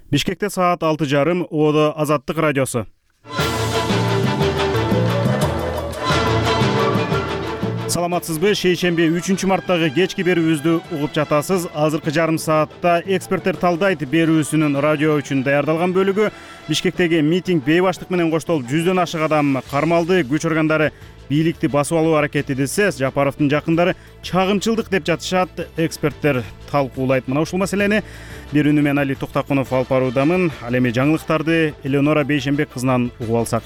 Бишкекте саат 6:30, Оодо Азаттык радиосу. Саламатсызбы? Шейшемби 3-марттагы кечки берүүбүздү угуп жатасыз. Азыркы жарым саатта эксперттер талдайт берүүсүнүн радио үчүн даярдалган бөлүгү. Бишкектеги митинг бейбаштык менен коштолуп 100дөн ашык адам кармалды. Күч органдары бийликти басып алуу аракети десе, Жапаровдун жакындары чагымчылдык деп жатышат. Эксперттер талкуулайт мына ушул маселени. Берүүнү мен Али Токтакунов алып баруудамын. Ал эми жаңылыктарды Элеонора Бейшенбек кызынан угуп алсак.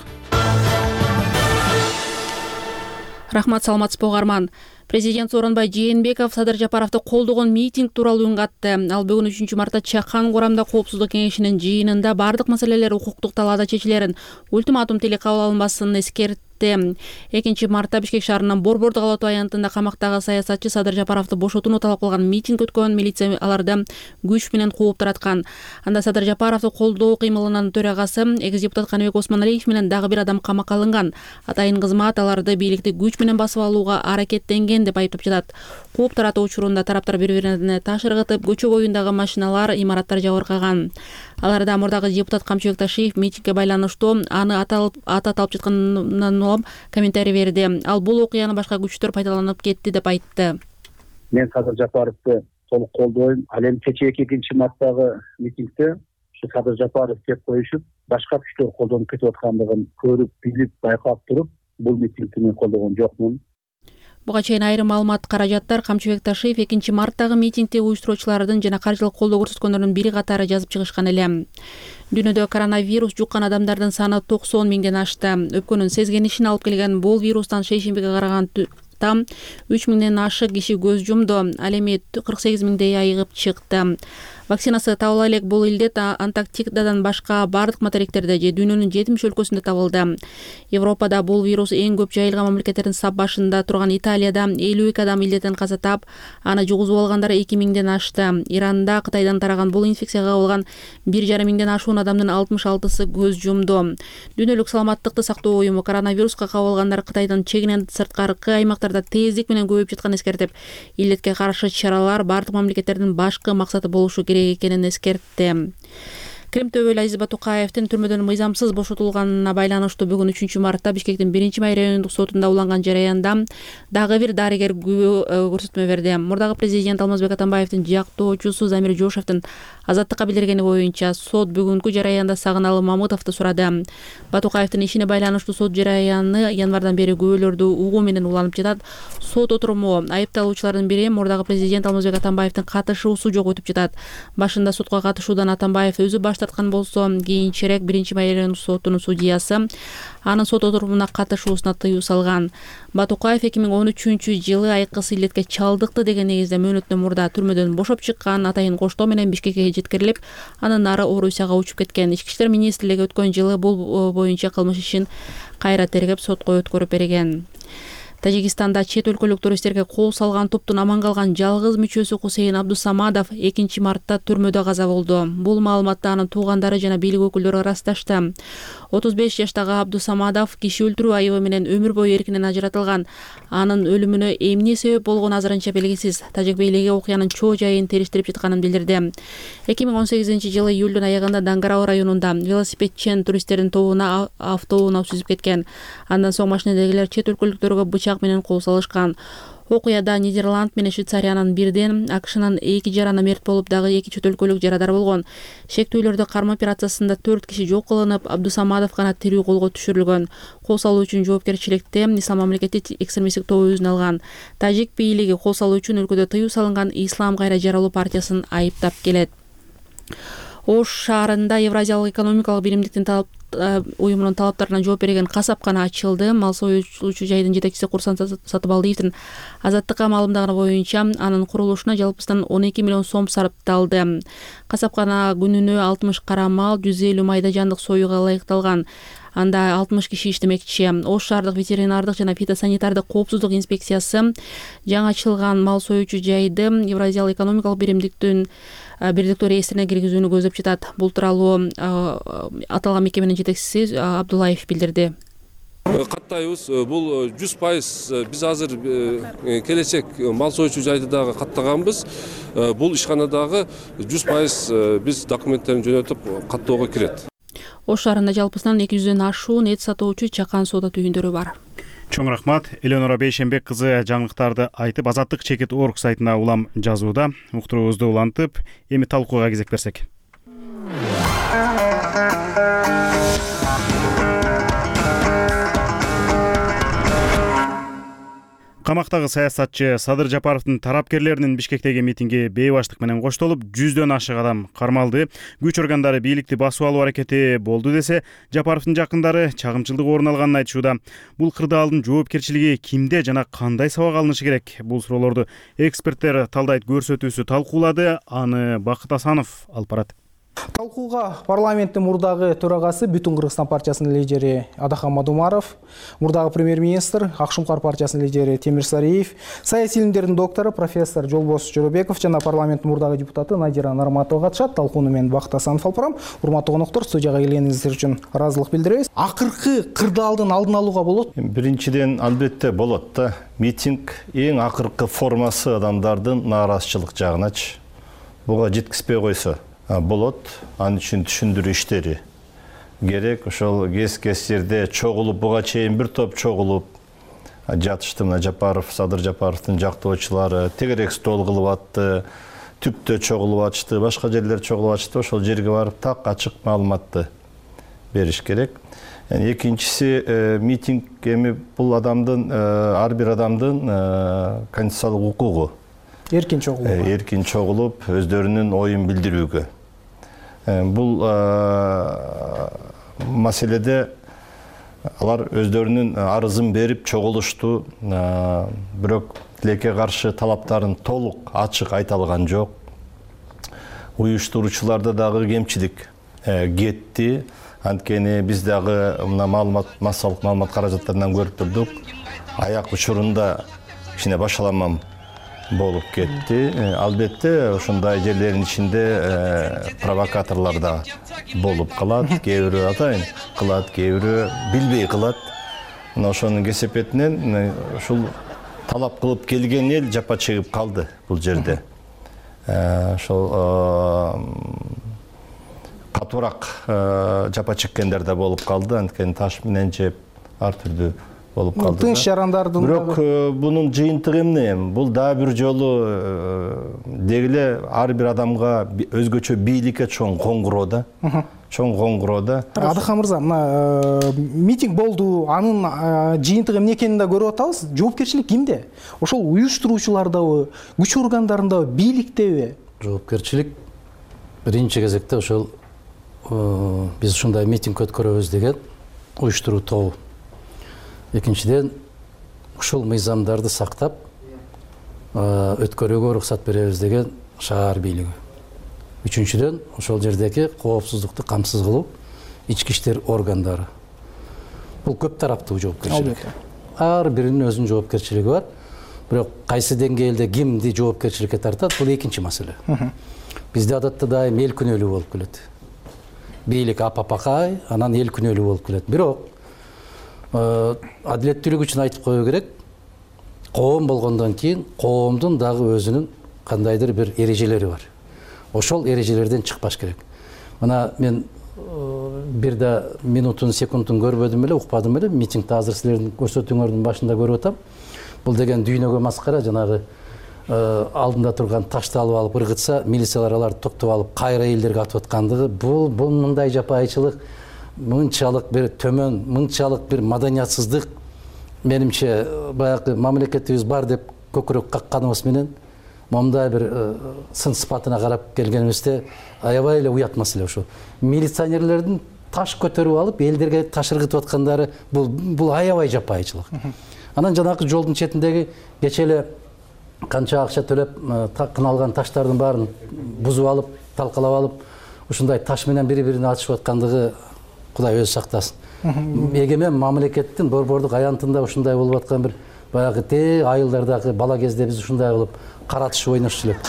Рахмат, саламатсызбы угарман. Президент Сооронбай Жээнбеков Садыр Жапаровду колдогон митинг тууралуу үн катты. Ал бүгүн 3-мартта Чакан Корамда Коопсуздук кеңешинин жыйынында бардык маселелер укуктук талаада чечилерин, ультиматум тили кабыл алынбасын эскертти. 2-мартта Бишкек шаарынын Борбордук Алатуу аянтында камактагы саясатчы Садыр Жапаровду бошотууну талап кылган митинг өткөн. Милиция аларды күч менен кууп тараткан. Анда Садыр Жапаровду колдоо кыймылынын төрагасы экс-депутат Каныбек Осмоналиев менен дагы бир адам камакка алынган. Атайын кызмат аларды бийликти күч менен басып алууга аракеттенген деп айыптап жатат. Кууп таратуу учурунда тараптар бири-бирине таш ыргытып, көчө боюндагы машиналар, имараттар жабыркаган. Аларда мурдагы депутат Камчыбек Ташиев митингге байланыштуу аны ата талып жатканынан комментарий берди. Ал бул окуяны башка күчтөр пайдаланып кетти деп айтты. Мен Садыр Жапаровду толук колдойм. Ал эми кечээ 2-марттагы митингде ушу Садыр Жапаров кеп коюшуп, башка күчтөр колдонуп кетип аткандыгын көрүп, билип, байкап туруп, бул митингди мен колдогон жокмун. Буга чейин айрым маалымат каражаттар Камчыбек Ташиев 2-марттагы митингди уюштуруучулардын жана каржылык колдоо көрсөткөндөрдүн бири катары жазып чыгышкан эле. Дүйнөдө коронавирус жуккан адамдардын саны 90 миңден ашты. Өпкөнүн сезгенишин алып келген бул вирустан шейшембиге караган 3 миңден ашык киши көз жумду. Ал эми 48 миңдей айыгып чыкты. Вакцинасы табыла элек бул илдет Антарктидадан башка бардык материктерде же дүйнөнүн 70 өлкөсүндө табылды. Европада бул вирус эң көп жайылган мамлекеттердин сап башында турган Италияда 52 адам илдеттен каза таап, аны жугузуп алгандар 2 миңден ашты. Иранда Кытайдан тараган бул инфекцияга кабылган 1,5 миңден ашуун адамдын 66сы көз жумду. Дүйнөлүк саламаттыкты сактоо уюму коронавируска кабылгандар Кытайдын чегинен сырткаркы аймактарда тездик менен көбөйүп жатканын эскертип, илдетке каршы чаралар бардык мамлекеттердин башкы максаты болушу керек экенин эскертти. Крим төбөлү Азиз Батукаевдин түрмөдөн мыйзамсыз бошотулганына байланыштуу бүгүн 3-мартта Бишкектин 1-май райондук сотунда уланган жараянда дагы бир дарыгер күбө көрсөтмө берди. Мурдагы президент Алмазбек Атамбаевдин жактоочусу Замир Жошевдин азаттыкка билдиргени боюнча сот бүгүнкү жараянда Сагыналы Мамытовду сурады. Батукаевдин ишине байланыштуу сот жараяны январдан бери күбөлөрдү угуу менен уланып жатат. Сот отуруму айыпталуучулардын бири мурдагы президент Алмазбек Атамбаевдин катышуусу жок өтүп жатат. Башында сотко катышуудан Атамбаев өзү баш тарткан болсо, кийинчерээк 1-май райондук сотунун судьясы анын сот отурумуна катышуусуна тыюу салган. Батукаев 2013-жылы айкыс илдетке чалдыкты деген негизде мөөнөттөн мурда түрмөдөн бошоп чыккан. Атайын коштоо менен Бишкекке жеткирилип, анын ары Орусияга учуп кеткен. Ички иштер министрлиги өткөн жылы бул боюнча кылмыш ишин кайра тергеп сотко өткөрүп берген. Тажикстанда чет өлкөлүк туристтерге кол салган топтун аман калган жалгыз мүчөсү Хусейн Абдусамадов 2-мартта түрмөдө каза болду. Бул маалыматты анын туугандары жана бийлик өкүлдөрү ырасташты. 35 жаштагы Абдусамадов киши өлтүрүү айыбы менен өмүр бою эркинен ажыратылган. Анын өлүмүнө эмне себеп болгону азырынча белгисиз. Тажик бийлиги окуянын чоо жайын териштирип жатканын билдирди. 2018-жылы июлдун аягында Дангарау районунда велосипедчен туристтердин тобуна автоунаа сүзүп кеткен. Андан соң машинедегилер чет өлкөлүктөргө бычак менен кол салышкан. Окуяда Нидерланд менен Швейцариянын бирден, АКШнын 2 жараны мерт болуп, дагы 2 чет өлкөлүк жарадар болгон. Шектүүлөрдү кармоо операциясында 4 киши жок кылынып, Абдусамадов гана тирүү колго түшүрүлгөн. Кол салуу үчүн жоопкерчиликти Ислам мамлекети экстремисттик тобу өзүнө алган. Тажик бийлиги кол салуу үчүн өлкөдө тыюу салынган Ислам кайра жаралуу партиясын айыптап келет. Ош шаарында Евразиялык экономикалык биримдиктин уюмунун талаптарына жооп берген касапкана ачылды. Мал союучу жайдын жетекчиси Курсан Сатыбалдиевдин азаттыкка маалымдаганы боюнча анын курулушуна жалпысынан 12 миллион сом сарпталды. Касапкана күнүнө 60 кара мал, 150 майда жандык союуга ылайыкталган. Анда 60 киши иштемекчи. Ош шаардык ветеринардык жана фитосанитардык коопсуздук инспекциясы жаңы ачылган мал союучу жайды Евразиялык экономикалык биримдиктин бирдиктүү реестрине киргизүүнү көздөп жатат. Бул тууралуу аталган мекеменин жетекчиси Абдуллаев билдирди. Каттайбыз. Бул 100% биз азыр келечек мал союучу жайды дагы каттаганбыз. Бул ишканадагы 100% биз документтерин жөнөтүп каттоого кирет. Ош шаарында жалпысынан 200дөн ашуун эт сатуучу чакан соода түйүндөрү бар. Чоң рахмат. Элеонора Бейшенбек кызы жаңылыктарды айтып, Азаттык чекит орг сайтына улам жазууда. Уктуруубузду улантып, эми талкууга кезек берсек. Камактагы саясатчы Садыр Жапаровдун тарапкерлеринин Бишкектеги митинги бейбаштык менен коштолуп, 100дөн ашык адам кармалды. Күч органдары бийликти басып алуу аракети болду десе, Жапаровдун жакындары чагымчылдык орун алганын айтышууда. Бул кырдаалдын жоопкерчилиги кимде жана кандай сабак алынышы керек? Бул суроолорду эксперттер талдайт көрсөтүүсү талкуулады. Аны Бакыт Асанов алып барат. Талкууга парламенттин мурдагы төрагасы Бүтүн Кыргызстан партиясынын лидери Адахан Мадумаров, мурдагы премьер-министр Ак Шуңкар партиясынын лидери Темир Сариев, саясий илимдердин доктору профессор Жолбос Жоробеков жана парламенттин мурдагы депутаты Надира Нарматова катышат. Талкууну мен Бакыт Асанов алып барам. Урматтуу коноктор, студияга келгениңиздер үчүн ыраазылык билдиребиз. Акыркы кырдаалдын алдын алууга болот? Биринчиден албетте болот да. Митинг эң акыркы формасы адамдардын нааразычылык жагыначы. Буга жеткизбей койсо болот, анын үчүн түшүндүрүү иштери керек. Ошол кез жерде чогулуп, буга чейин бир топ чогулуп жатышты. Мына Жапаров, Садыр Жапаровдун жактоочулары тегерек стол кылып атты, түптө чогулуп атышты, башка жерлер чогулуп атышты. Ошол жерге барып так ачык маалыматты бериш керек. Экинчиси, митинг эми бул адамдын, ар бир адамдын конституциялык укугу. Эркин чогулуп, өздөрүнүн оюн билдирүүгө. Бул маселеде алар өздөрүнүн арызын берип чогулушту, бирок тилекке каршы талаптарын толук ачык айта алган жок. Уюштуруучуларда дагы кемчилик кетти. Анткени биз дагы мына массалык маалымат каражаттарынан көрүп турдук. Аяк учурунда кичине башаламам болуп кетти. Албетте ошондой жерлердин ичинде провокаторлор да болуп калат. Кээ бирөө атайын кылат, кээ бирөө билбей кылат. Мына ошонун кесепетинен ушул талап кылып келген эл жапа чегип калды бул жерде. Ошол катуураак жапа чеккендер да болуп калды. Анткени таш менен жеп ар түрдүү болуп калды. Тынч жарандардын бирок бунун жыйынтыгы эмне? Бул дагы бир жолу дегиле ар бир адамга өзгөчө бийликке чоң коңгуроо да. Чоң коңгуроо да. Адахан мырза, мына митинг болду, анын жыйынтыгы эмне экенин да көрүп атабыз. Жоопкерчилик кимде? Ошол уюштуруучулардабы, күч органдарындабы, бийликтеби? Жоопкерчилик биринчи кезекте ошол биз ушундай митинг өткөрөбүз деген уюштуруу тобу. Экинчиден, ушул мыйзамдарды сактап, өткөрүүгө уруксат беребиз деген шаар бийлиги. Үчүнчүдөн, ошол жердеги коопсуздукту камсыз кылуу ички иштер органдары. Бул көп тараптуу жоопкерчилик. Ар биринин өзүнүн жоопкерчилиги бар. Бирок кайсы деңгээлде кимди жоопкерчиликке тартат, бул экинчи маселе. Бизде адатта дайым эл күнөөлүү болуп келет. Бийлик апапакай, анан эл күнөөлүү болуп келет. Бирок адилеттүүлүк үчүн айтып коюу керек. Коом болгондон кийин коомдун дагы өзүнүн кандайдыр бир эрежелери бар. Ошол эрежелерден чыкпаш керек. Мына мен бир да минутун, секундун көрбөдүм эле, укпадым эле. Митингди азыр силердин көрсөтүүңөрдүн башында көрүп атам. Бул деген дүйнөгө маскара, жанагы алдында турган ташты алып алып ыргытса, милициялар аларды токтоп алып кайра элдерге атып аткандыгы, бул мындай жапайычылык, мынчалык бир төмөн, мынчалык бир маданиятсыздык, менимче баягы мамлекетибиз бар деп көкүрөк какканыбыз менен момундай бир сын сыпатына карап келгенибизде аябай эле уят маселе ошо. Милиционерлердин таш көтөрүп алып элдерге таш ыргытып аткандары бул аябай жапайычылык. Анан жанагы жолдун четиндеги кече эле канча акча төлөп кыналган таштардын баарын бузуп алып, талкалап алып, ушундай таш менен бири-бирине атышып аткандыгы Кудай өзү сактасын. Эгемен мамлекеттин борбордук аянтында ушундай болуп аткан бир баягы айылдардагы бала кезде биз ушундай кылып каратыш ойнош элек.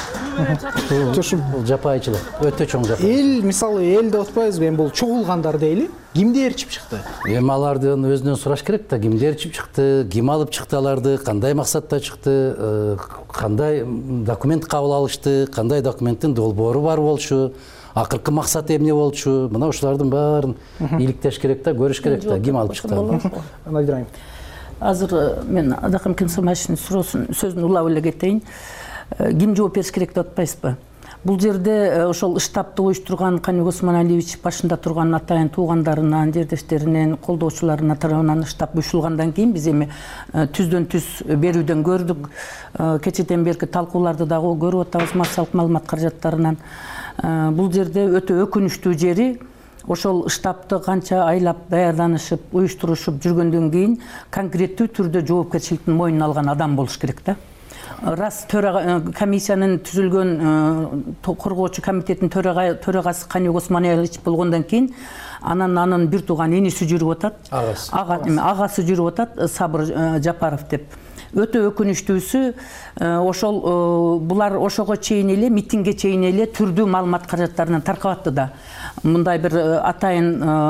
Бул жапайчылык өтө чоң жапа. Эл мисалы эл деп атпайбызбы, эми бул чогулгандар дейли. Кимдер чип чыкты? Эми алардын өзүнөн сураш керек да, кимдер чип чыкты, ким алып чыкты аларды, кандай максатта чыкты, кандай документ кабыл алышты, кандай документтин долбоору бар болчу, акыркы максаты эмне болчу, мына ушулардын баарын иликтеш керек да, көрүш керек да, ким алып чыкты. Надир. Азыр мен Адакам Кемсомашевдин сөзүн улап эле кетейин. Ким жооп бериш керек деп атпайсызбы? Бул жерде ошол штабты уюштурган Каник Осмоналиевич башында турган атайын туугандарынан, жердештеринен, колдоочуларына тарабынан штаб уюштурулгандан кийин биз эми түздөн түз берүүдөн көрдүк. Кечеден берки талкууларды дагы көрүп атабыз массалык маалымат каражаттарынан. Бул жерде өтө өкүнүчтүү жери ошол штабты канча айлап даярданышып, уюштурушуп жүргөндөн кийин конкреттүү түрдө жоопкерчиликтин мойнуна алган адам болуш керек да. Раз комиссиянын түзүлгөн коргоочу комитеттин төрагасы Каник Осмоналиевич болгондон кийин анын бир тууган иниси жүрүп атат. Агасы жүрүп атат, Сабыр Жапаров деп. Өтө өкүнүчтүүсү ошол булар ошого чейин эле митингге чейин эле түрдүү маалымат каражаттарын таркап атты да. Мындай бир атайын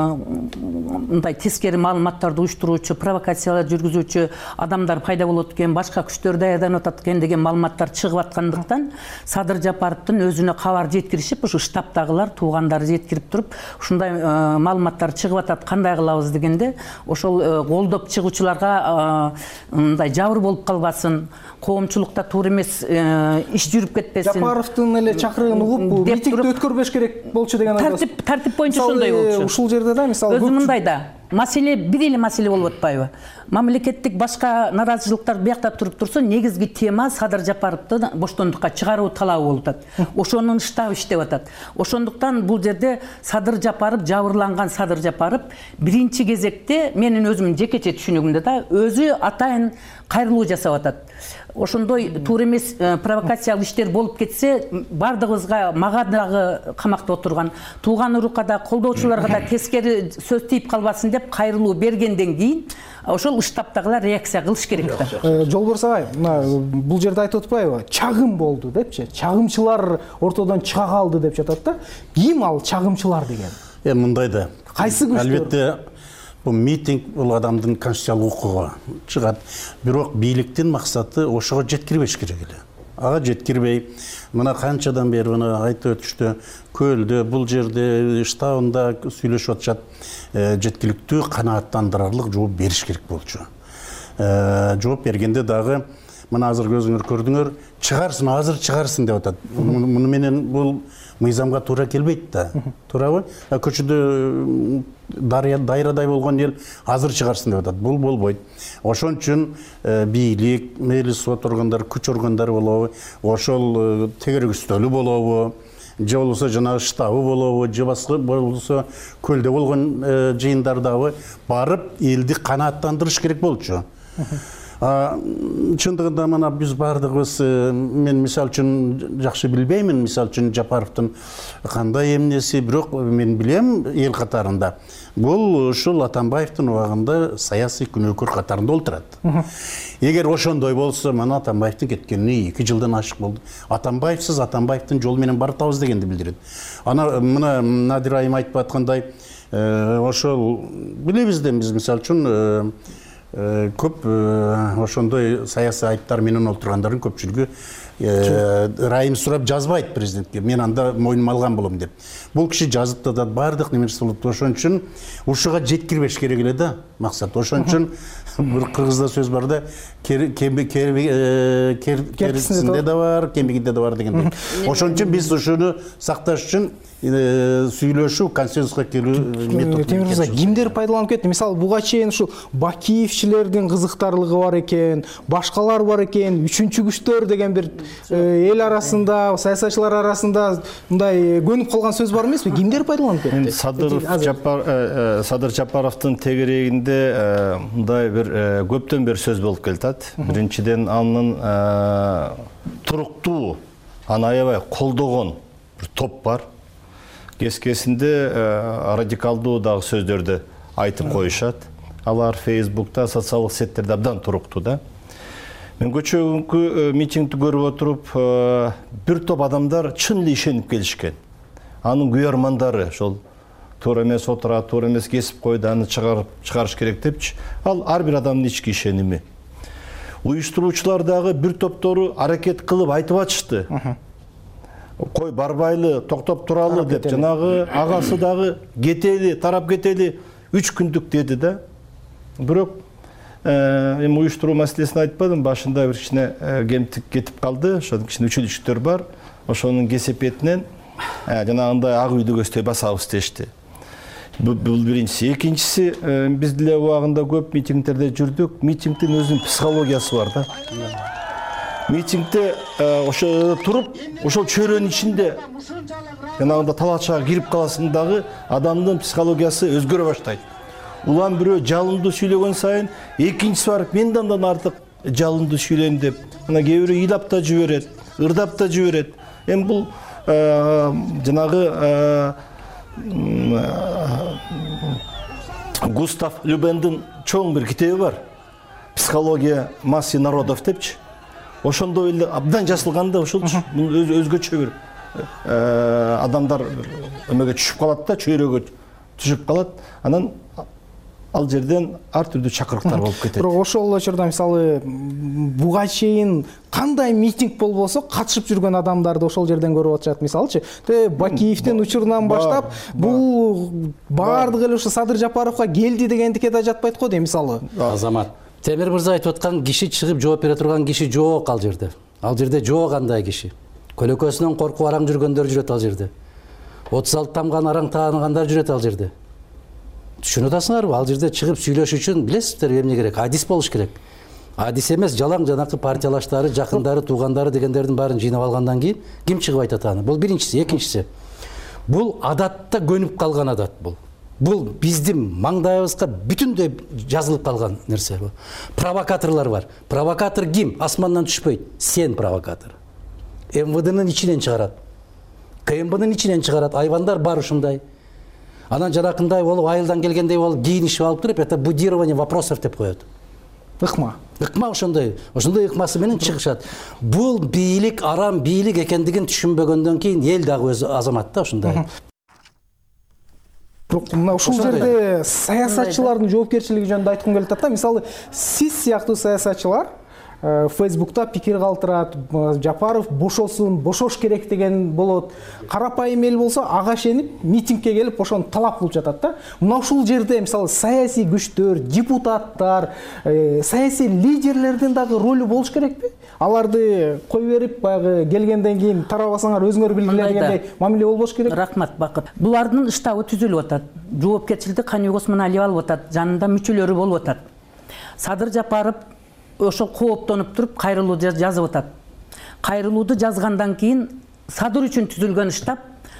мындай тескери маалыматтарды уюштуруучу, провокациялар жүргүзүүчү адамдар пайда болот экен, башка күчтөр даярданып атат экен деген маалыматтар чыгып аткандыктан Садыр Жапаровдун өзүнө кабар жеткиришип, ушу штабтагылар туугандары жеткирип туруп, ушундай маалыматтар чыгып атат, кандай кылабыз дегенде, ошол колдоп чыгуучуларга мындай жабыр болуп калбасын, коомчулукта туура эмес иш жүрүп кетпесин. Жапаровдун эле чакырыгын угуп, митингди өткөрбөш керек болчу деген тартип боюнча ошондой болчу. Ушул жерде да мисалы өзү мындай да маселе бир эле маселе болуп атпайбы? Мамлекеттик башка наразычылыктар биякта туруп турса, негизги тема Садыр Жапаровду боштондукка чыгаруу талабы болуп атат. Ошонун штабы иштеп атат. Ошондуктан бул жерде Садыр Жапаров, жабырланган Садыр Жапаров биринчи кезекте менин өзүмдүн жекече түшүнүгүмдө да өзү атайын кайрылуу жасап атат. Ошондой туура эмес провокациялык иштер болуп кетсе, бардыгыбызга, мага дагы камакта отурган тууган урукка, колдоочуларга да тескери сөз тийип калбасын деп кайрылуу бергенден кийин ошол штабтагылар реакция кылыш керек да. Жолборс агай, бул жерде айтып атпайбы? Чагым болду депчи. Чагымчылар ортодон чыга калды деп жатат да. Ким ал чагымчылар деген? Мындай да. Кайсы күчтөр? Албетте бул митинг бул адамдын конституциялык укугу чыгат. Бирок бийликтин максаты ошого жеткирбеш керек эле. Ага жеткирбей, мына канчадан бери айтып өтүштү, көлдө, бул жерде штабында сүйлөшүп атышат, жеткиликтүү канааттандырарлык жооп бериш керек болчу. Жооп бергенде дагы мына азыр көзүңөр көрдүңөр, чыгарсын, азыр чыгарсын деп атат. Муну менен бул мыйзамга туура келбейт да. Туурабы? Көчөдө дайрадай болгон эл азыр чыгарсын деп атат. Бул болбойт. Ошон үчүн бийлик, мейли сот органдары, күч органдары болобу, ошол тегерегүстөлү болобу, же болбосо жанагы штабы болобу, же башка болбосо көлдө болгон жыйындардагы барып элди канааттандырыш керек болчу. Чындыгында мына биз бардыгыбыз, мен мисал үчүн жакшы билбеймин, мисал үчүн Жапаровдун кандай эмнеси, бирок мен билем эл катарында. Бул ушул Атамбаевдин убагында саясий күнөөкөр катарында олтурат. Эгер ошондой болсо, мына Атамбаевдин кеткенине 2 жылдан ашык болду. Атамбаевсиз Атамбаевдин жолу менен баратабыз дегенди билдирет. Ана мына Надир айым айтып аткандай, ошол билебиз да, биз мисал үчүн көп ошондой саясий айыптар менен олтургандардын көпчүлүгү ырайым сурап жазбайт президентке, мен анда мойнума алган болом деп. Бул киши жазып атат, бардык немеси болуп, ошон үчүн ушуга жеткирбеш керек эле да максат. Ошон үчүн бир кыргызда сөз бар да, керисинде да бар, кемигинде да бар дегендей. Ошон үчүн биз ушуну сакташ үчүн сүйлөшүү, консенсуска келүү метод. Темир мырза, кимдер пайдаланып кетти? Мисалы, буга чейин ушул Бакиевчилердин кызыктарлыгы бар экен, башкалар бар экен, үчүнчү күчтөр деген бир эл арасында, саясатчылар арасында мындай көнүп калган сөз бар эмеспи? Кимдер пайдаланып кетти? Садыр Жапаровдун тегерегинде мындай бир көптөн бери сөз болуп келатат. Биринчиден анын туруктуу, аны аябай колдогон бир топ бар. Кескесинде радикалдуу дагы сөздөрдү айтып коюшат. Алар Фейсбукта, социалдык сеттерде абдан туруктуу да. Мен көчөгүнкү митингди көрүп отуруп, бир топ адамдар чын эле ишенип келишкен. Анын күйөрмандары ошол туура эмес отурат, туура эмес кесип койду, аны чыгарыш керек депчи. Ал ар бир адамдын ички ишеними. Уюштуруучулар дагы бир топтору аракет кылып айтып атышты. Кой барбайлы, токтоп туралы деп, жанагы агасы дагы кетели, тарап кетели 3 күндүк деди да. Бирок эми уюштуруу маселесин айтпадым, башында бир кичине кемтик кетип калды, ошол кичине үчүлүштөр бар. Ошонун кесепетинен жанагындай ак үйдү көздөй басабыз дешти. Бул биринчиси. Экинчиси, биз деле убагында көп митингдерде жүрдүк. Митингдин өзүнүн психологиясы бар да. Митингде ошо туруп, ошол чөйрөнүн ичинде жанагында талачага кирип каласың дагы адамдын психологиясы өзгөрө баштайт. Улам бирөө жалындуу сүйлөгөн сайын, экинчиси барып мен андан артык жалындуу сүйлөйм деп, мына кээ бирөө ыйлап да жиберет, ырдап да жиберет. Эми бул жанагы Густав Любендин чоң бир китеби бар. Психология массы народов депчи. Ошондой эле абдан жазылганда ошолчу өзгөчө бир адамдар эмеге түшүп калат да, чөйрөгө түшүп калат. Анан ал жерден ар түрдүү чакырыктар болуп кетет. Бирок ошол учурда мисалы буга чейин кандай митинг болбосо катышып жүргөн адамдарды ошол жерден көрүп атышат. Мисалычы, Бакиевдин учурунан баштап бул баардыгы эле ошо Садыр Жапаровго келди дегендикке да жатпайт го дейм мисалы. Азамат, Темир мырза айтып аткан киши чыгып жооп бере турган киши жок ал жерде. Ал жерде жок андай киши. Көлөкөсүнөн коркуп араң жүргөндөр жүрөт ал жерде. 36 тамган араң тааныгандар жүрөт ал жерде. Түшүнүп атасыңарбы? Ал жерде чыгып сүйлөш үчүн билесиздер эмне керек? Адис болуш керек. Адис эмес, жалаң жанакы партиялаштары, жакындары, туугандары дегендердин баарын жыйнап алгандан кийин ким чыгып айтат аны? Бул биринчиси, экинчиси. Бул адатта көнүп калган адат бул. Бул биздин маңдайыбызга бүтүндөй жазылып калган нерсе бул. Провокаторлор бар. Провокатор ким? Асмандан түшпөйт. Сен провокатор. МВДнын ичинен чыгарат. КМБнын ичинен чыгарат. Айвандар бар ушундай. Анан жанакындай болуп, айылдан келгендей болуп, кийинишип алып туруп, это будирование вопросов деп коет. Ыкма. Ыкма ошондой ыкмасы менен чыгышат. Бул бийлик, арам бийлик экендигин түшүнбөгөндөн кийин эл дагы өзү азамат да ошондой. Мына ушул жерде саясатчылардын жоопкерчилиги жөнүндө айткым келип атат да. Мисалы, сиз сыяктуу саясатчылар Фейсбукта пикир калтырат, Жапаров бошосун, бошош керек деген болот. Карапайым эл болсо ага ишенип митингке келип ошону талап кылып жатат да. Мына ушул жерде мисалы саясий күчтөр, депутаттар, саясий лидерлердин дагы ролу болуш керекпи? Аларды кой берип, баягы келгенден кийин тарабасаңар өзүңөр билгиле дегендей мамиле болбош керек. Рахмат, Бакыт. Булардын штабы түзүлүп атат. Жоопкерчиликти Каныбек Осмоналиев алып атат, жанында мүчөлөрү болуп атат. Садыр Жапаров ошол кооптонуп туруп кайрылуу жазып атат. Кайрылууду жазгандан кийин Садыр үчүн түзүлгөн штаб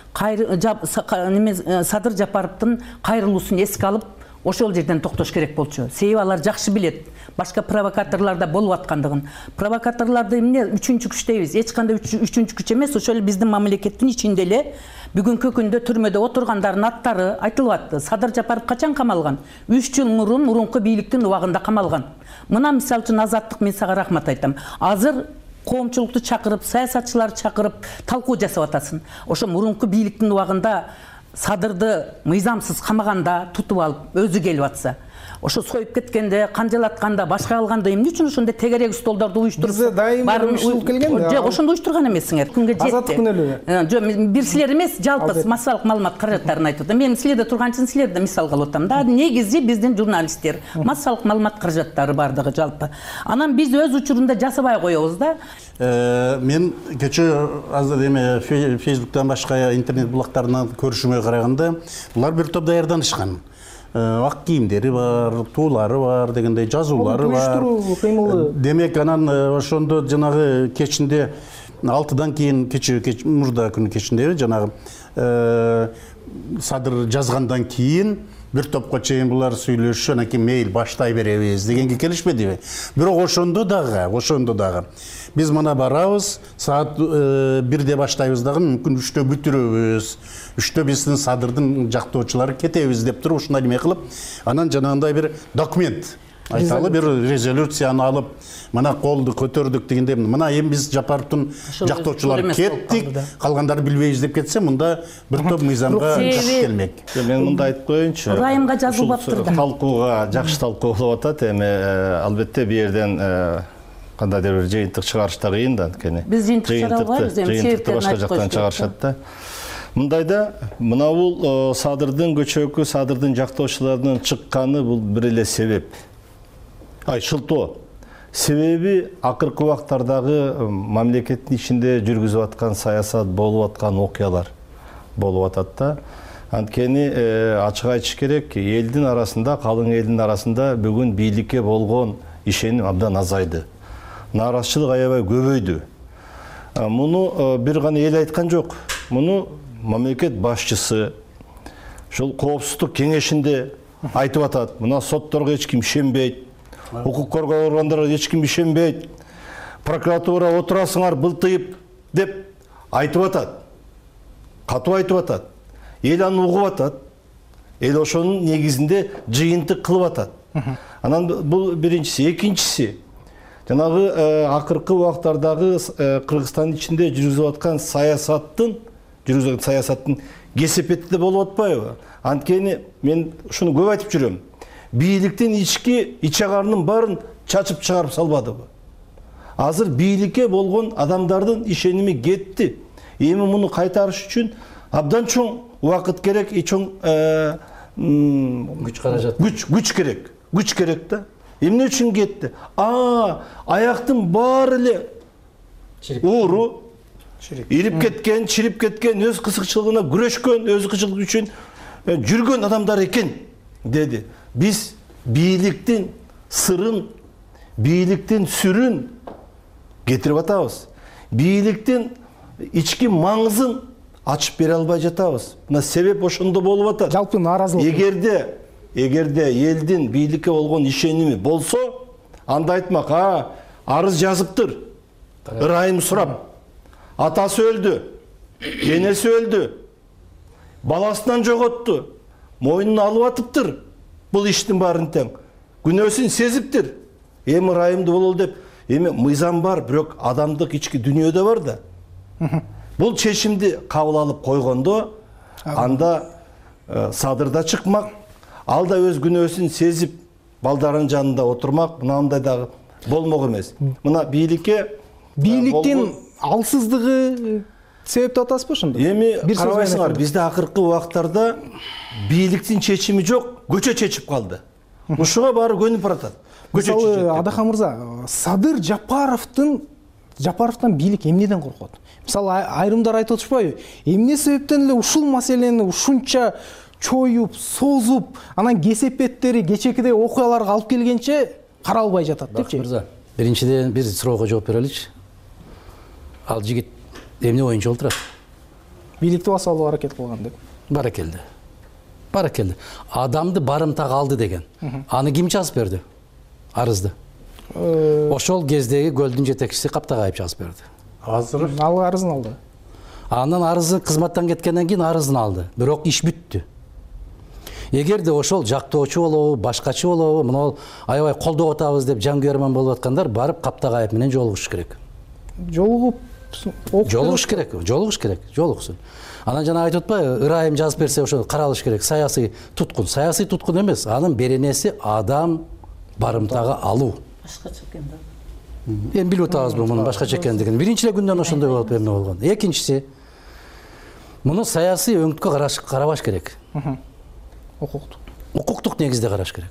Садыр Жапаровдун кайрылуусун эске алып, ошол жерден токтош керек болчу. Себеби алар жакшы билет башка провокаторлорда болуп аткандыгын. Провокаторлорду эмне үчүнчү күч дейбиз? Эч кандай үчүнчү күч эмес, ошол биздин мамлекеттин ичинде эле бүгүнкү күндө түрмөдө отургандардын аттары айтылып атты. Садыр Жапаров качан камалган? 3 жыл мурунку бийликтин убагында камалган. Мына мисалы үчүн Азаттык, мен сага рахмат айтам. Азыр коомчулукту чакырып, саясатчыларды чакырып талкуу жасап атасың. Ошо мурунку бийликтин убагында Садырды мыйзамсыз камаганда тутуп алып өзү келип атса, ошо союп кеткенде, канжалатканда, башка алганда эмне үчүн ошондой тегерек столдорду уюштуруп бизде дайым уюштуруп келген да. Жок, ошондо уюштурган эмессиңер. Күнгө жетти. Азаттык күнөлүгү. Жок, бир силер эмес, жалпы массалык маалымат каражаттарын айтып атам. Мен силерде турган үчүн силерди мисал кылып атам да. Негизи биздин журналисттер, массалык маалымат каражаттары бардыгы жалпы. Анан биз өз учурунда жасабай коебуз да. Мен кечээ азыр эме Фейсбуктан башка интернет булактарынан көрүшүмө караганда, булар бир топ даярданышкан. Ак кийимдери бар, туулары бар дегендей жазуулары бар. Демек анан ошондо жанагы кечинде 6-дан кийин кеч мурда күнү кечинде жанагы Садыр жазгандан кийин бир топко чейин булар сүйлөшүп, анан кийин мейли баштай беребиз дегенге келишпедиби? Бирок ошондо дагы биз мына барабыз, саат 1-де баштайбыз дагы, мүмкүн 3-тө бүтүрөбүз. 3-тө биздин Садырдын жактоочулары кетебиз деп туруп ушундай неме кылып, анан жанагындай бир документ айталы бир резолюцияны алып мына колду көтөрдүк дегенде мына эми биз Жапаровдун жактоочулары кеттик, калгандары билбейбиз деп кетсе мында бир топ мыйзамга чыгып келмек. Мен мындай айтып коеюнчу. Ырайымга жазылбаптыр да. Талкууга жакшы талкуу болуп атат. Эми албетте бу жерден кандайдыр бир жыйынтык чыгарыш да кыйын да анткени. Биз жыйынтык чыгара албайбыз, эми себептерин башка жактан чыгарышат да. Мындайда мына бул Садырдын көчөкү, Садырдын жактоочуларынын чыкканы бул бир эле себеп. Шылтоо. Себеби акыркы убактардагы мамлекеттин ичинде жүргүзүп аткан саясат, болуп аткан окуялар болуп атат да. Анткени ачык айтыш керек, элдин арасында, калың элдин арасында бүгүн бийликке болгон ишеним абдан азайды. Нааразычылык аябай көбөйдү. Муну бир гана эл айткан жок. Муну мамлекет башчысы ошол коопсуздук кеңешинде айтып атат. Мына сотторго эч ким ишенбейт. Укук коргоо органдарына эч ким ишенбейт. Прокуратура отурасыңар былтыйып деп айтып атат. Катуу айтып атат. Эл аны угуп атат. Эл ошонун негизинде жыйынтык кылып атат. Анан бул биринчиси, экинчиси жанагы акыркы убактардагы Кыргызстандын ичинде жүргүзүп аткан саясаттын кесепети болуп атпайбы? Анткени мен ушуну көп айтып жүрөм. Бийликтин ич агарынын баарын чачып чыгарып салбадыбы? Азыр бийликке болгон адамдардын ишеними кетти. Эми муну кайтарыш үчүн абдан чоң убакыт керек, чоң күч каражат. Күч керек. Күч керек да. Эмне үчүн кетти? Аяктын баары эле ууру, ирип кеткен, чирип кеткен, өз кызыкчылыгына күрөшкөн, өз кызыкчылыгы үчүн жүргөн адамдар экен деди. Биз бийликтин сырын, бийликтин сүрүн кетирип атабыз. Бийликтин ички маңызын ачып бере албай жатабыз. Мына себеп ошондо болуп атат. Жалпы нааразылык. Эгерде элдин бийликке болгон ишеними болсо, анда айтмак, арыз жазыптыр. Ырайым сурап. Атасы өлдү, энеси өлдү, баласынан жоготту, мойнуна алып атыптыр. Бул иштин баарын тең. Күнөөсүн сезиптир. Эми ырайымды бололу деп, эми мыйзам бар, бирок адамдык ички дүйнөдө бар да. Бул чечимди кабыл алып койгондо, анда Садырда чыкмак, ал да өз күнөөсүн сезип, балдарынын жанында отурмак, мынандай дагы болмок эмес. Мына бийликтин алсыздыгы себеп деп атасызбы ошондо? Эми карабайсыңар, бизде акыркы убактарда бийликтин чечими жок, көчө чечип калды. Ушуга баары көнүп баратат. Мисалы, Адахан мырза, Садыр Жапаровдон бийлик эмнеден коркот? Мисалы, айрымдар айтып отурушпайбы? Эмне себептен эле ушул маселени ушунча чоюп, созуп, анан кесепеттери кечекидей окуяларга алып келгенче каралбай жатат депчи? Мырза, биринчиден бир суроого жооп береличи. Ал жигит эмне боюнча олтурат? Бийликти басып алууга аракет кылган деп. Баракелди. Адамды барымтага алды деген. Аны ким жазып берди? Арызды. Ошол кездеги көлдүн жетекчиси Каптагайып жазып берди. Азыр ал арызын алды. Андан арызы кызматтан кеткенден кийин арызын алды. Бирок иш бүттү. Эгерде ошол жактоочу болобу, башкачы болобу, мына аябай колдоп атабыз деп жангүйөрмөн болуп аткандар барып Каптагайып менен жолугуш керек. Жолугуш керек. Анан жана айтып атпайбы, ырайым жазып берсе ошо каралыш керек. Саясий туткун эмес, анын беренеси адам барымтага алуу. Башкача экен да. Эми билип атабызбы мунун башкача экендигин? Биринчи эле күндөн ошондой болуп эмне болгон. Экинчиси, муну саясий өңүткө карабаш керек. Укуктук негизде караш керек.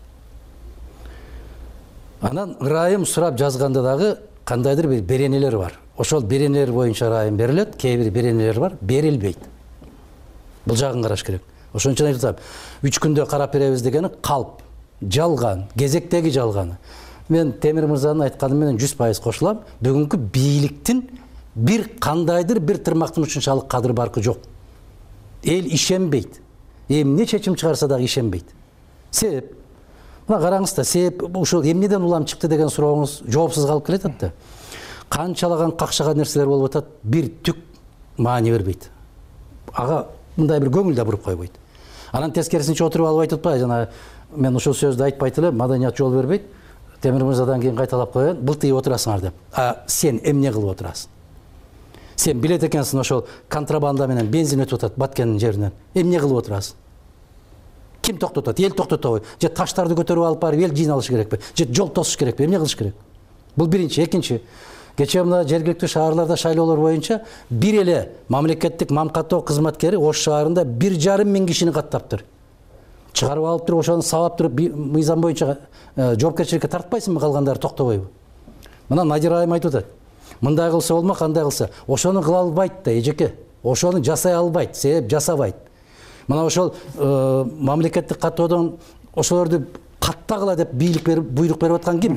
Анан ырайым сурап жазганда дагы кандайдыр бир беренелер бар. Ошол беренелер боюнча ырайым берилет, кээ бир беренелер бар, берилбейт. Бул жагын караш керек. Ошон үчүн айтып атам, 3 күндө карап беребиз дегени калп, жалган, кезектеги жалганы. Мен Темир мырзанын айтканы менен 100% кошулам. Бүгүнкү бийликтин бир кандайдыр бир тырмактын ушунчалык кадыр баркы жок. Эл ишенбейт. Эмне чечим чыгарса дагы ишенбейт. Себеп, мына караңыз да, себеп ушул эмнеден улам чыкты деген сурооңуз жоопсуз калып келатат да. Канчалаган какшаган нерселер болуп атат, бир түк маани бербейт. Ага мындай бир көңүл да буруп койбойт. Анан тескерисинче отуруп алып айтып атпайбы, жана мен ушул сөздү айтпайт элем, маданият жол бербейт. Темир мырзадан кийин кайталап коеюн, былтый отурасыңар деп. Сен эмне кылып отурасың? Сен билет экенсиң ошол контрабанда менен бензин өтүп атат Баткендин жеринен. Эмне кылып отурасың? Ким токтотот? Эл токтотобу? Же таштарды көтөрүп алып барып эл жыйналыш керекпи? Же жол тосуш керекпи? Эмне кылыш керек? Бул биринчи. Экинчи, кечээ мына жергиликтүү шаарларда шайлоолор боюнча бир эле мамлекеттик мамкаттоо кызматкери Ош шаарында 1,5 миң кишини каттаптыр. Чыгарып алып туруп, ошону сабап туруп, мыйзам боюнча жоопкерчиликке тартпайсыңбы, калгандары токтобойбу? Мына Надира айым айтып атат. Мындай кылса болмок, кандай кылса. Ошону кыла албайт да, эжеке. Ошону жасай албайт, себеп жасабайт. Мына ошол мамлекеттик каттоодон ошолорду каттагыла деп буйрук берип аткан ким?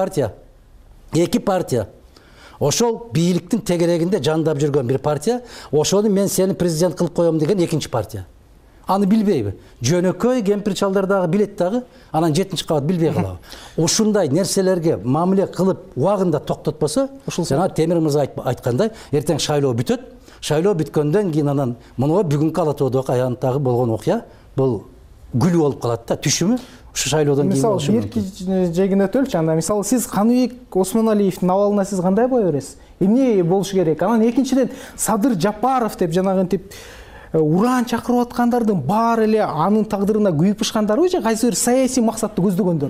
Эки партия. Ошол бийликтин тегерегинде жандап жүргөн бир партия, ошону мен сени президент кылып коем деген экинчи партия. Аны билбейби? Жөнөкөй кемпир чалдар дагы билет дагы, анан 7-чи кабат билбей калабы. Ушундай нерселерге мамиле кылып убагында токтотпосо, жана Темир мырза айткандай, эртең шайлоо бүтөт. Шайлоо бүткөндөн кийин анан муну бүгүнкү Ала Тоодогу аянттагы болгон окуя бул күлүү болуп калат да, түшүмү ушу шайлоодон кийин болушу мүмкүн. Мисалы, бир жегине төлчү, анда мисалы сиз Каныбек Осмоналиевдин абалына сиз кандай кое бересиз? Эмне болуш керек? Анан экинчиден Садыр Жапаров деп жанагынтип уран чакырып аткандардын баары эле анын тагдырына күйүп бышкандарбы же кайсы бир саясий максатты көздөгөндөр?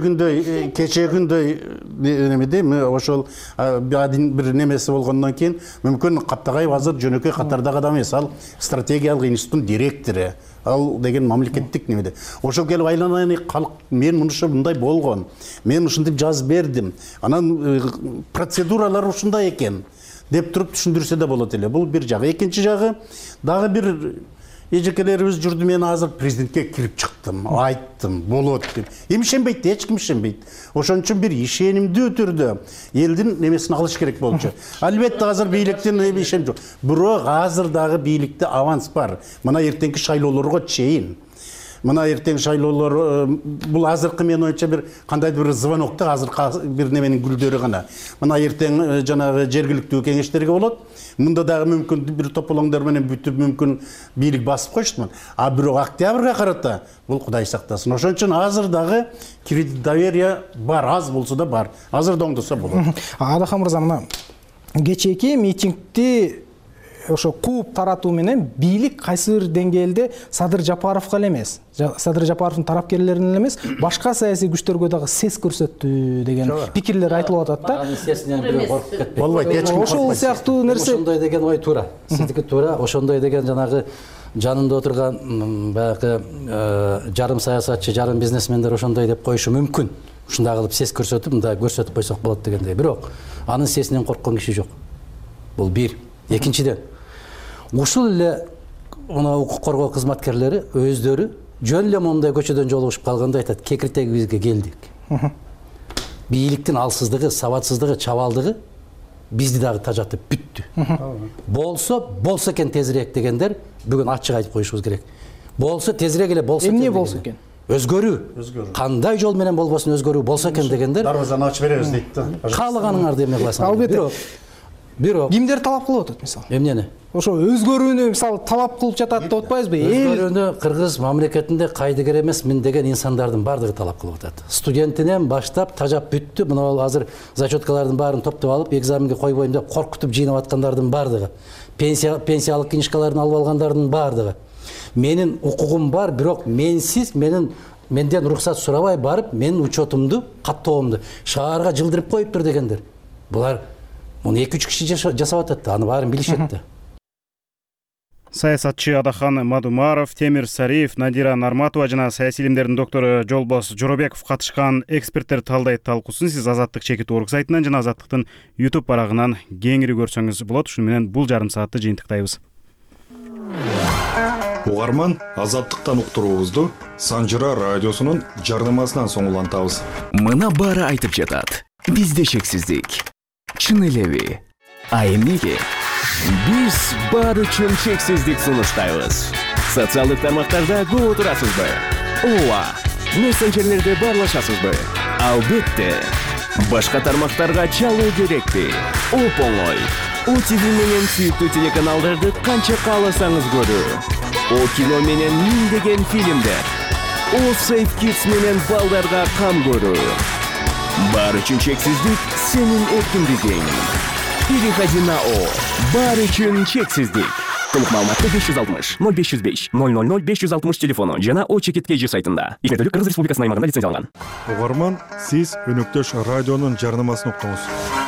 Кечегүндөй неме дейм, ошол бир немеси болгондон кийин мүмкүн Каптагаев азыр жөнөкөй катардагы адам эмес, ал стратегиялык институттун директору. Ал деген мамлекеттик немеде. Ошол келип айланайын, калк мен мынуша мындай болгон. Мен ушинтип жазып бердим. Анан процедуралар ушундай экен деп туруп түшүндүрсө да болот эле. Бул бир жагы. Экинчи жагы дагы бир эжекелерибиз жүрдү, мен азыр президентке кирип чыктым, айттым, болот деп. Ишенбейт, эч ким ишенбейт. Ошон үчүн бир ишенимдүү түрдө элдин немесин алыш керек болчу. Албетте азыр бийликтин ишеним жок. Бирок азыр дагы бийликте аванс бар. Мына эртеңки шайлоолорго чейин. Мына эртең шайлоолор бул азыркы мен оюнча бир кандайдыр бир звонокто азыр бир неменин гүлдөрү гана. Мына эртең жанагы жергиликтүү кеңештерге болот. Мында дагы мүмкүн бир тополоңдор менен бүтүп мүмкүн бийлик басып коюштумун. А бирок октябрга карата бул Кудай сактасын. Ошон үчүн азыр дагы кредит доверие бар, аз болсо да бар. Азыр да оңдосо болот. Адахан мырза, мына кечээки митингди ошо кууп таратуу менен бийлик кайсы бир деңгээлде Садыр Жапаровго эле эмес, Садыр Жапаровдун тарапкерлерине эле эмес, башка саясий күчтөргө дагы сес көрсөттү деген пикирлер айтылып атат да. Анын сесинен бирөө коркуп кетпейт. Болбойт, эч ким ошол сыяктуу нерсе. Ошондой деген ой туура. Сиздики туура. Ошондой деген жанагы жанында отурган баягы жарым саясатчы, жарым бизнесмендер ошондой деп коюшу мүмкүн. Ушундай кылып сес көрсөтүп, мындай көрсөтүп койсок болот дегендей. Бирок анын сесинен корккон киши жок. Бул бир. Экинчиден, ушул эле укук коргоо кызматкерлери өздөрү жөн эле момундай көчөдөн жолугушуп калганда айтат, кекиртегибизге келдик. Бийликтин алсыздыгы, сабатсыздыгы, чабалдыгы бизди дагы тажатып бүттү. Болсо экен тезирээк дегендер бүгүн ачык айтып коюшубуз керек. Болсо тезирээк эле болсо экен. Эмне болсо экен? Өзгөрүү. Кандай жол менен болбосун өзгөрүү болсо экен дегендер. Дарбазаны ачып беребиз дейт да. Каалаганыңарды эмне кыласыңар? Бирок кимдер талап кылып атат мисалы? Эмнени? Ошо өзгөрүүнү мисалы талап кылып жатат деп атпайбызбы? Өзгөрүүнү кыргыз мамлекетинде кайдыгер эмес мен деген инсандардын бардыгы талап кылып атат. Студентинен баштап тажап бүттү. Мына азыр зачеткалардын баарын топтоп алып, экзаменге койбойм деп коркутуп жыйнап аткандардын бардыгы. Пенсиялык книжкаларын алып алгандардын бардыгы. Менин укугум бар, бирок менден уруксат сурабай барып, менин учетумду, каттоомду шаарга жылдырып коюптур дегендер. Булар муну 2-3 киши жасап атат да, аны баарын билишет да. Саясатчы Адахан Мадумаров, Темир Сариев, Надира Нарматова жана саясий илимдердин доктору Жолбос Жоробеков катышкан эксперттер талдайт талкуусун сиз Азаттык чекит орг сайтынан жана Азаттыктын YouTube барагынан кеңири көрсөңүз болот. Ушуну менен бул жарым саатты жыйынтыктайбыз. Угарман, Азаттыктан уктуруубузду Санжыра радиосунун жарнамасынан соң улантабыз. Мына баары айтып жатат. Бизде чексиздик. Чын элеби? А эмнеге? Биз баары үчүн чексиздик сунуштайбыз. Социалдык тармактарда көп отурасызбы? Ооба. Мессенджерлерде баарлашасызбы? Албетте. Башка тармактарга чалуу керекпи? Оп-оңой. ОТВ менен сүйүктүү телеканалдарды канча кааласаңыз көрүү. О кино менен миңдеген фильмдер. О Safe Kids менен балдарга кам көрүү. Бар үчүн чексиздик сенин эркиндигиң. Переходи на О. Бар үчүн чексиздик. Толук маалыматты 560 0505 000 560 телефону жана O-Чекит.kg сайтында. Ишмердүүлүк Кыргыз Республикасынын аймагында лицензияланган. Угарман, сиз өнөктөш радионун жарнамасын уктуңуз.